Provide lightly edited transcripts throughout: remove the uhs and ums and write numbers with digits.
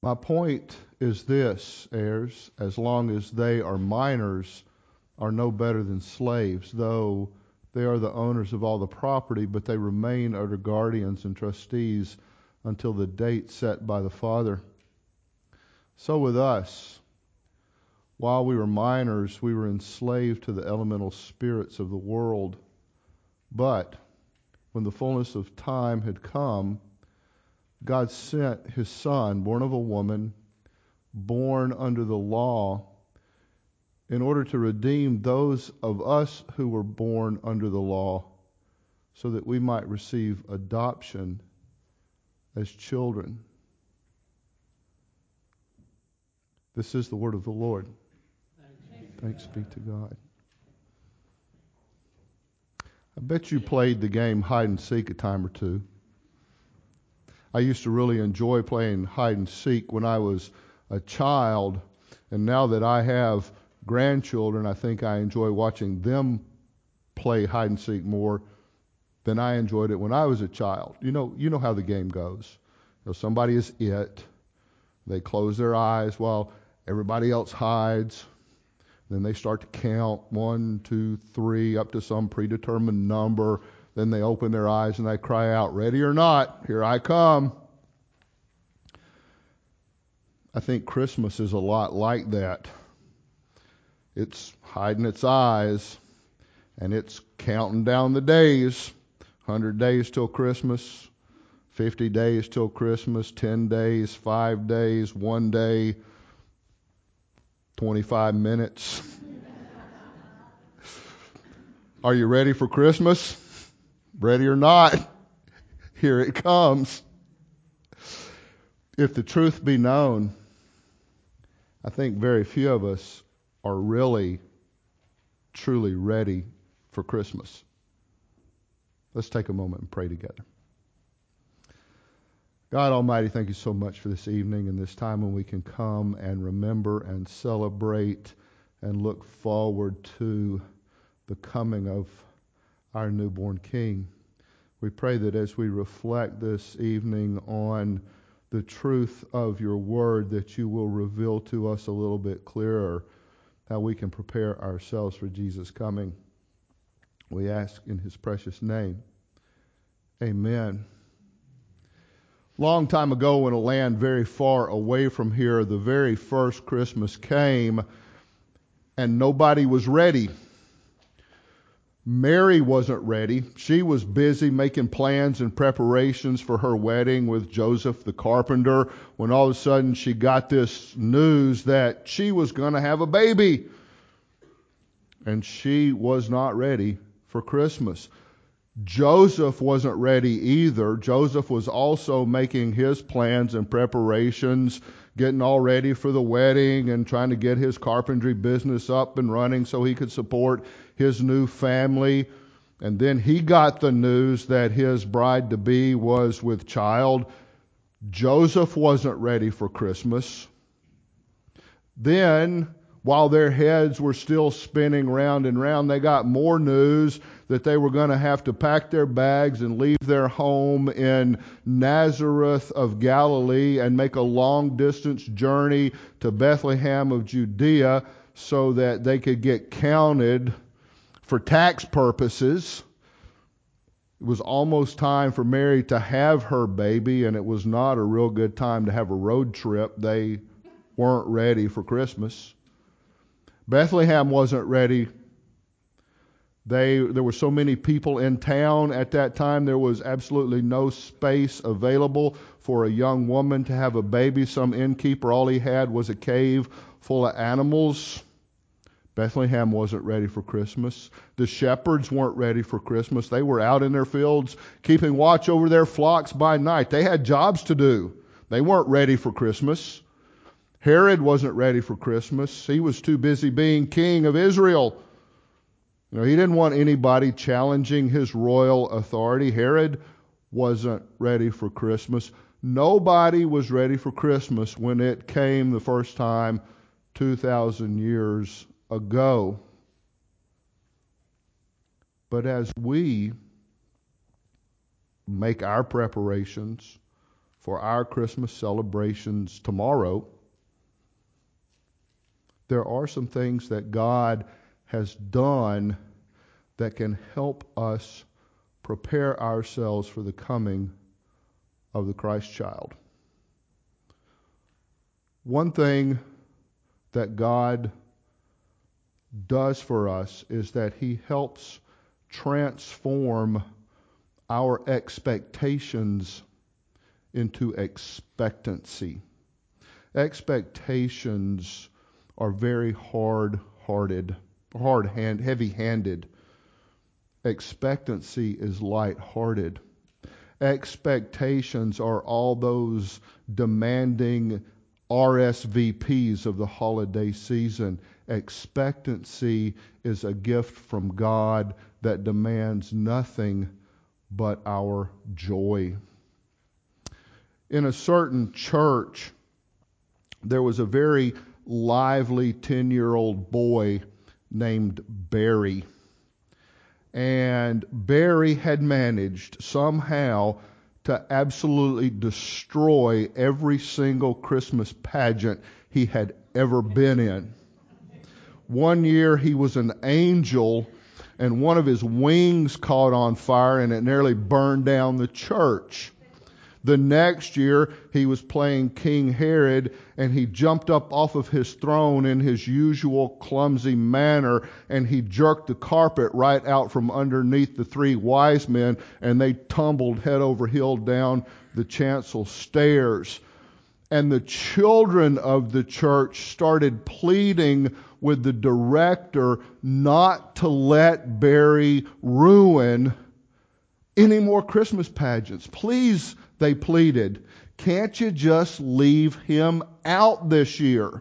My point is this, heirs, as long as they are minors, are no better than slaves, though they are the owners of all the property, but they remain under guardians and trustees until the date set by the father. So with us, while we were minors, we were enslaved to the elemental spirits of the world. But when the fullness of time had come, God sent His Son, born of a woman, born under the law, in order to redeem those of us who were born under the law, so that we might receive adoption as children. This is the word of the Lord. Thanks be to God. I bet you played the game hide and seek a time or two. I used to really enjoy playing hide and seek when I was a child, and now that I have grandchildren, I think I enjoy watching them play hide and seek more than I enjoyed it when I was a child. You know how the game goes. Somebody is it. They close their eyes while everybody else hides. Then they start to count 1, 2, 3 up to some predetermined number. Then they open their eyes and they cry out, "Ready or not, here I come." I think Christmas is a lot like that. It's hiding its eyes and it's counting down the days. 100 days till Christmas, 50 days till Christmas, 10 days, 5 days, 1 day, 25 minutes. Are you ready for Christmas? Ready or not, here it comes. If the truth be known, I think very few of us are really, truly ready for Christmas. Let's take a moment and pray together. God Almighty, thank you so much for this evening and this time when we can come and remember and celebrate and look forward to the coming of our newborn King. We pray that as we reflect this evening on the truth of your word, that you will reveal to us a little bit clearer how we can prepare ourselves for Jesus' coming. We ask in his precious name. Amen. Long time ago, in a land very far away from here, the very first Christmas came and nobody was ready. Mary wasn't ready. She was busy making plans and preparations for her wedding with Joseph the carpenter when all of a sudden she got this news that she was going to have a baby. And she was not ready for Christmas. Joseph wasn't ready either. Joseph was also making his plans and preparations, getting all ready for the wedding and trying to get his carpentry business up and running so he could support his new family. And then he got the news that his bride-to-be was with child. Joseph wasn't ready for Christmas. Then, while their heads were still spinning round and round, they got more news that they were going to have to pack their bags and leave their home in Nazareth of Galilee and make a long-distance journey to Bethlehem of Judea so that they could get counted for tax purposes. It was almost time for Mary to have her baby, and it was not a real good time to have a road trip. They weren't ready for Christmas. Bethlehem wasn't ready. There were so many people in town at that time, there was absolutely no space available for a young woman to have a baby. Some innkeeper, all he had was a cave full of animals. Bethlehem wasn't ready for Christmas. The shepherds weren't ready for Christmas. They were out in their fields keeping watch over their flocks by night. They had jobs to do. They weren't ready for Christmas. Herod wasn't ready for Christmas. He was too busy being king of Israel. He didn't want anybody challenging his royal authority. Herod wasn't ready for Christmas. Nobody was ready for Christmas when it came the first time 2,000 years ago. But as we make our preparations for our Christmas celebrations tomorrow, there are some things that God has done that can help us prepare ourselves for the coming of the Christ child. One thing that God does for us is that He helps transform our expectations into expectancy. Expectations are very heavy-handed. Expectancy is light-hearted. Expectations are all those demanding RSVPs of the holiday season. Expectancy is a gift from God that demands nothing but our joy. In a certain church, there was a very lively 10-year-old boy named Barry. And Barry had managed somehow to absolutely destroy every single Christmas pageant he had ever been in. One year he was an angel, and one of his wings caught on fire and it nearly burned down the church. The next year he was playing King Herod, and he jumped up off of his throne in his usual clumsy manner, and he jerked the carpet right out from underneath the three wise men, and they tumbled head over heel down the chancel stairs. And the children of the church started pleading with the director not to let Barry ruin any more Christmas pageants. Please, they pleaded, can't you just leave him out this year?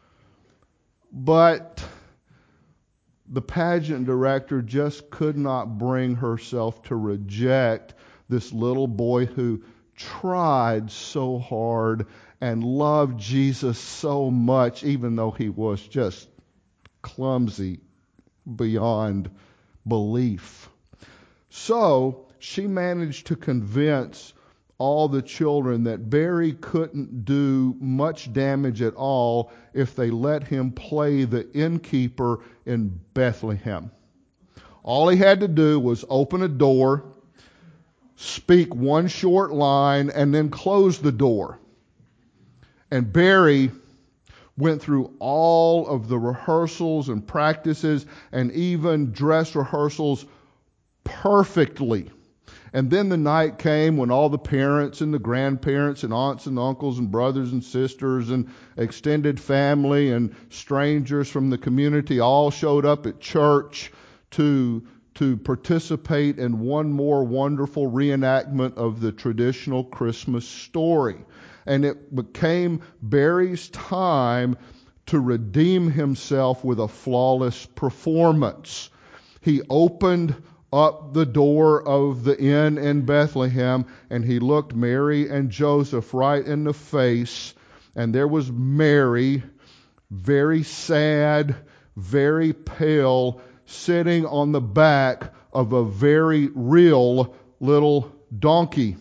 But the pageant director just could not bring herself to reject this little boy who tried so hard and loved Jesus so much, even though he was just clumsy beyond belief. So she managed to convince all the children that Barry couldn't do much damage at all if they let him play the innkeeper in Bethlehem. All he had to do was open a door, speak one short line, and then close the door. And Barry went through all of the rehearsals and practices and even dress rehearsals perfectly. And then the night came when all the parents and the grandparents and aunts and uncles and brothers and sisters and extended family and strangers from the community all showed up at church to participate in one more wonderful reenactment of the traditional Christmas story. And it became Barry's time to redeem himself with a flawless performance. He opened up the door of the inn in Bethlehem, and he looked Mary and Joseph right in the face, and there was Mary, very sad, very pale, sitting on the back of a very real little donkey.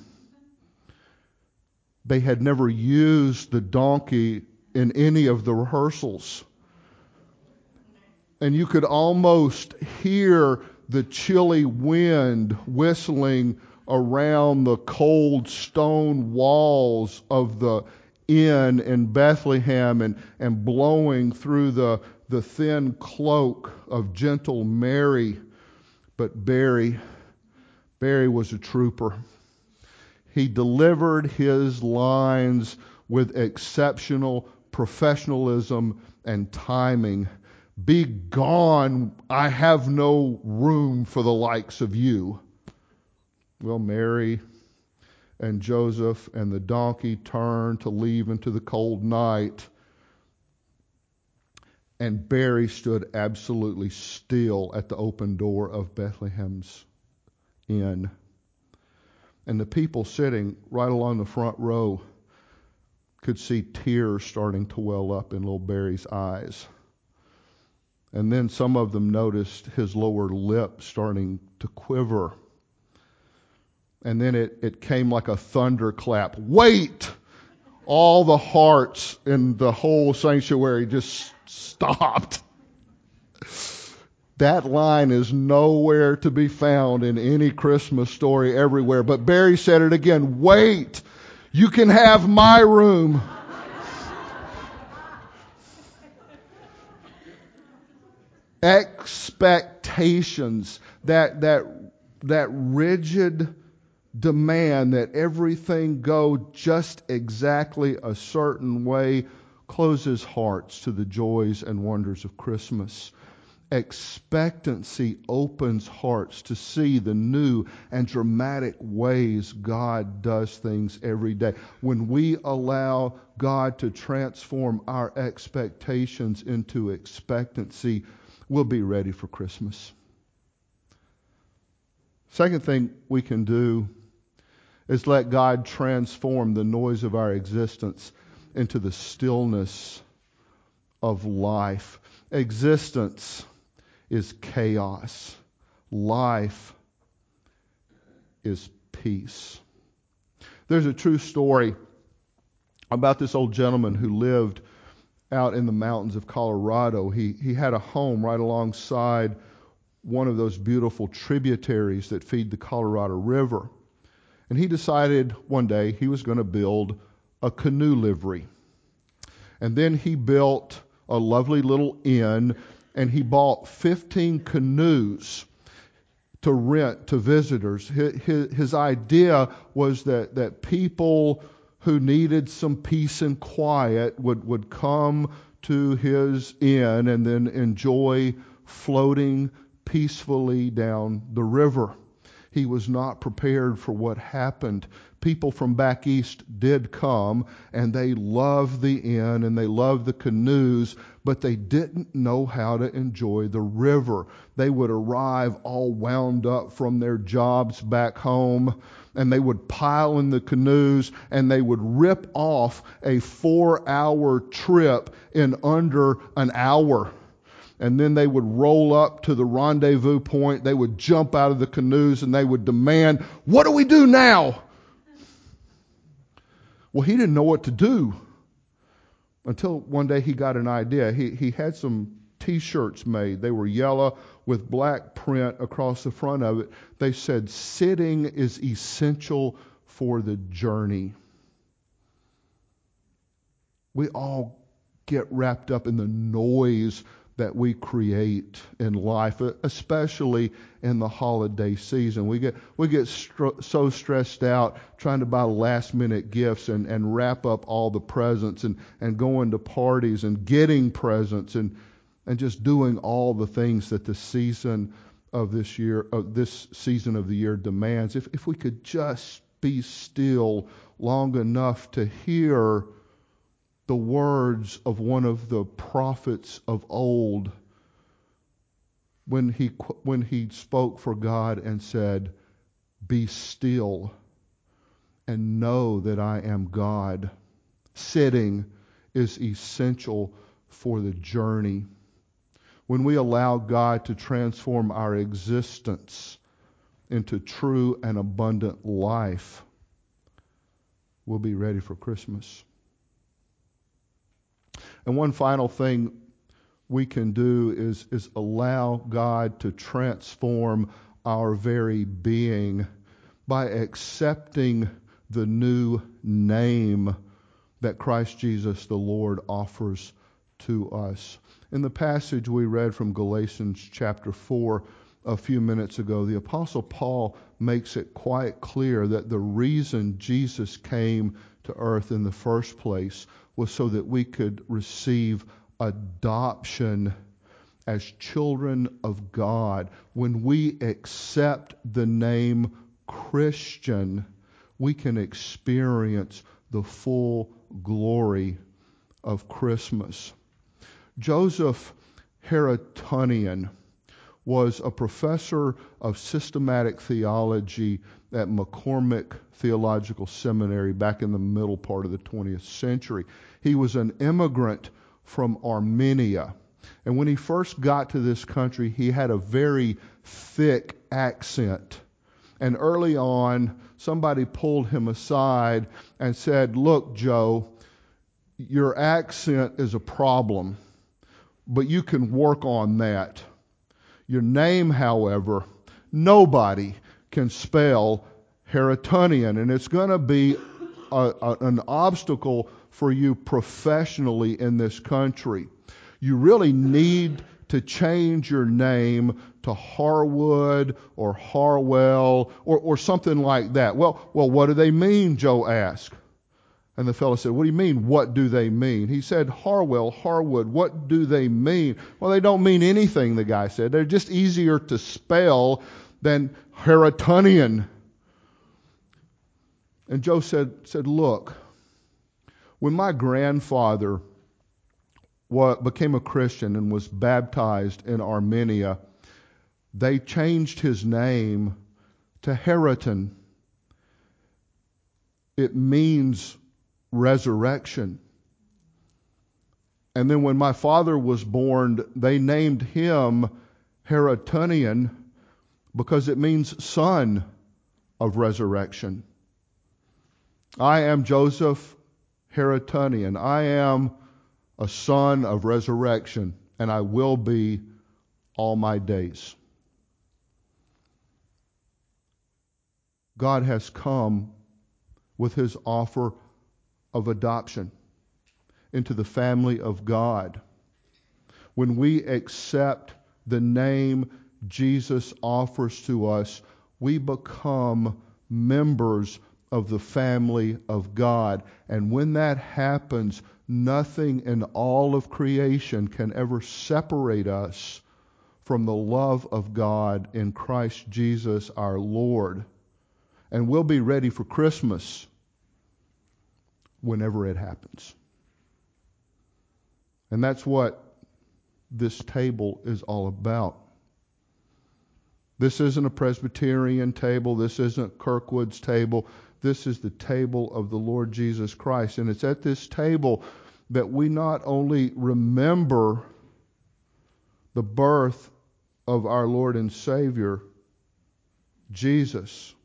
They had never used the donkey in any of the rehearsals. And you could almost hear the chilly wind whistling around the cold stone walls of the inn in Bethlehem and blowing through the thin cloak of gentle Mary. But Barry was a trooper. He delivered his lines with exceptional professionalism and timing. Be gone, I have no room for the likes of you. Well, Mary and Joseph and the donkey turned to leave into the cold night, and Barry stood absolutely still at the open door of Bethlehem's inn. And the people sitting right along the front row could see tears starting to well up in little Barry's eyes. And then some of them noticed his lower lip starting to quiver. And then it came like a thunderclap. Wait! All the hearts in the whole sanctuary just stopped. That line is nowhere to be found in any Christmas story everywhere. But Barry said it again. Wait! You can have my room. Expectations, that rigid demand that everything go just exactly a certain way closes hearts to the joys and wonders of Christmas. Expectancy opens hearts to see the new and dramatic ways God does things every day. When we allow God to transform our expectations into expectancy, we'll be ready for Christmas. Second thing we can do is let God transform the noise of our existence into the stillness of life. Existence is chaos. Life is peace. There's a true story about this old gentleman who lived out in the mountains of Colorado. He had a home right alongside one of those beautiful tributaries that feed the Colorado River. And he decided one day he was going to build a canoe livery. And then he built a lovely little inn, and he bought 15 canoes to rent to visitors. His idea was that people who needed some peace and quiet would come to his inn and then enjoy floating peacefully down the river. He was not prepared for what happened. People from back east did come, and they loved the inn and they loved the canoes, but they didn't know how to enjoy the river. They would arrive all wound up from their jobs back home, and they would pile in the canoes, and they would rip off a 4-hour trip in under an hour. And then they would roll up to the rendezvous point. They would jump out of the canoes and they would demand, "What do we do now?" Well, he didn't know what to do until one day he got an idea. He had some T-shirts made. They were yellow with black print across the front of it. They said, "Sitting is essential for the journey." We all get wrapped up in the noise that we create in life, especially in the holiday season. We get so stressed out trying to buy last minute gifts and wrap up all the presents and going to parties and getting presents and just doing all the things that this season of the year demands. If we could just be still long enough to hear the words of one of the prophets of old when he spoke for God and said, "Be still and know that I am God." Sitting is essential for the journey. When we allow God to transform our existence into true and abundant life, we'll be ready for Christmas. And one final thing we can do is allow God to transform our very being by accepting the new name that Christ Jesus the Lord offers to us. In the passage we read from Galatians chapter 4 a few minutes ago, the Apostle Paul makes it quite clear that the reason Jesus came to earth in the first place was so that we could receive adoption as children of God. When we accept the name Christian, we can experience the full glory of Christmas. Joseph Haratunian was a professor of systematic theology at McCormick Theological Seminary back in the middle part of the 20th century. He was an immigrant from Armenia. And when he first got to this country, he had a very thick accent. And early on, somebody pulled him aside and said, "Look, Joe, your accent is a problem, but you can work on that. Your name, however, nobody can spell Haratunian, and it's going to be an obstacle for you professionally in this country. You really need to change your name to Harwood or Harwell or something like that." Well, what do they mean? Joe asked. And the fellow said, "What do you mean, what do they mean?" He said, "Harwell, Harwood, what do they mean?" "Well, they don't mean anything," the guy said. "They're just easier to spell than Haratunian." And Joe said, "Look, when my grandfather became a Christian and was baptized in Armenia, they changed his name to Haraton. It means resurrection. And then when my father was born, they named him Haratunian because it means son of resurrection. I am Joseph Haratunian. I am a son of resurrection, and I will be all my days." God has come with his offer of adoption into the family of God. When we accept the name Jesus offers to us, we become members of the family of God. And when that happens, nothing in all of creation can ever separate us from the love of God in Christ Jesus our Lord. And we'll be ready for Christmas whenever it happens. And that's what this table is all about. This isn't a Presbyterian table. This isn't Kirkwood's table. This is the table of the Lord Jesus Christ. And it's at this table that we not only remember the birth of our Lord and Savior, Jesus,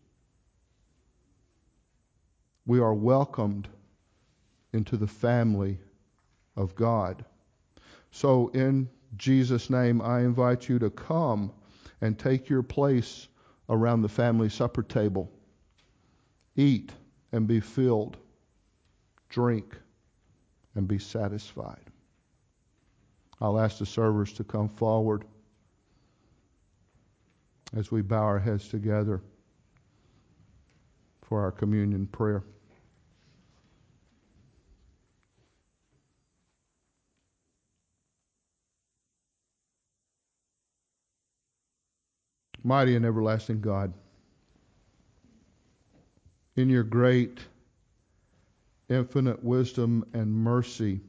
we are welcomed into the family of God. So in Jesus' name, I invite you to come and take your place around the family supper table. Eat and be filled. Drink and be satisfied. I'll ask the servers to come forward as we bow our heads together for our communion prayer. Mighty and everlasting God, in your great, infinite wisdom and mercy,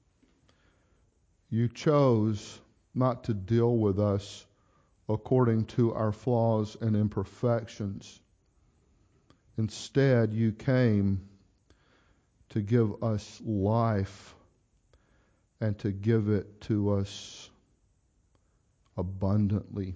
you chose not to deal with us according to our flaws and imperfections. Instead, you came to give us life and to give it to us abundantly.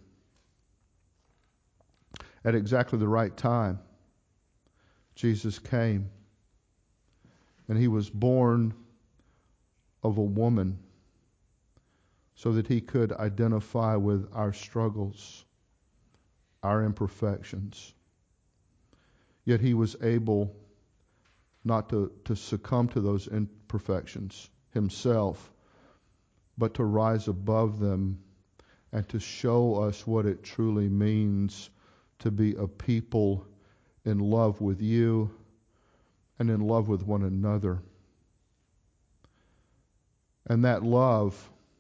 At exactly the right time, Jesus came, and he was born of a woman so that he could identify with our struggles, our imperfections. Yet he was able not to succumb to those imperfections himself, but to rise above them and to show us what it truly means to be a people in love with you and in love with one another. And that love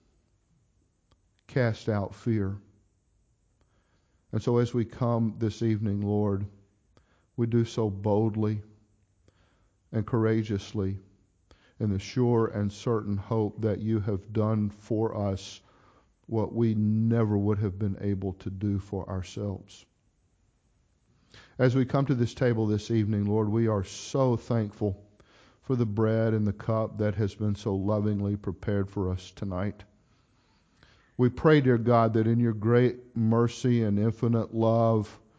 cast out fear. And so as we come this evening, Lord, we do so boldly and courageously in the sure and certain hope that you have done for us what we never would have been able to do for ourselves. As we come to this table this evening, Lord, we are so thankful for the bread and the cup that has been so lovingly prepared for us tonight. We pray, dear God, that in your great mercy and infinite love,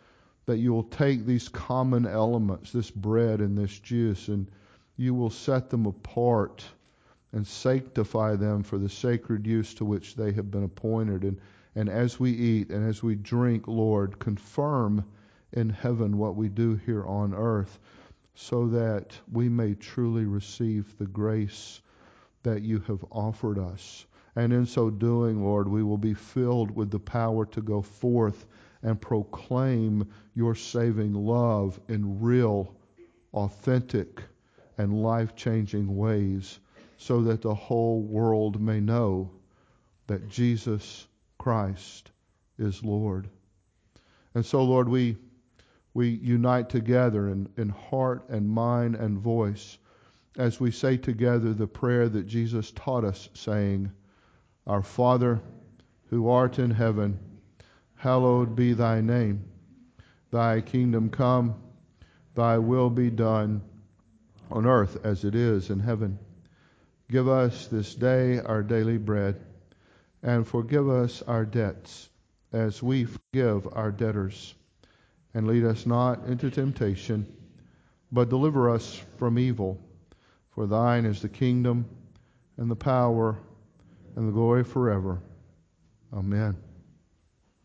that you will take these common elements, this bread and this juice, and you will set them apart and sanctify them for the sacred use to which they have been appointed. And as we eat and as we drink, Lord, confirm in heaven what we do here on earth, so that we may truly receive the grace that you have offered us. And in so doing, Lord, we will be filled with the power to go forth and proclaim your saving love in real, authentic, and life-changing ways, so that the whole world may know that Jesus Christ is Lord. And so, Lord, we unite together in heart and mind and voice as we say together the prayer that Jesus taught us, saying, Our Father, who art in heaven, hallowed be thy name. Thy kingdom come, thy will be done, on earth as it is in heaven. Give us this day our daily bread, and forgive us our debts, as we forgive our debtors. And lead us not into temptation, but deliver us from evil. For thine is the kingdom, and the power, and the glory forever. Amen.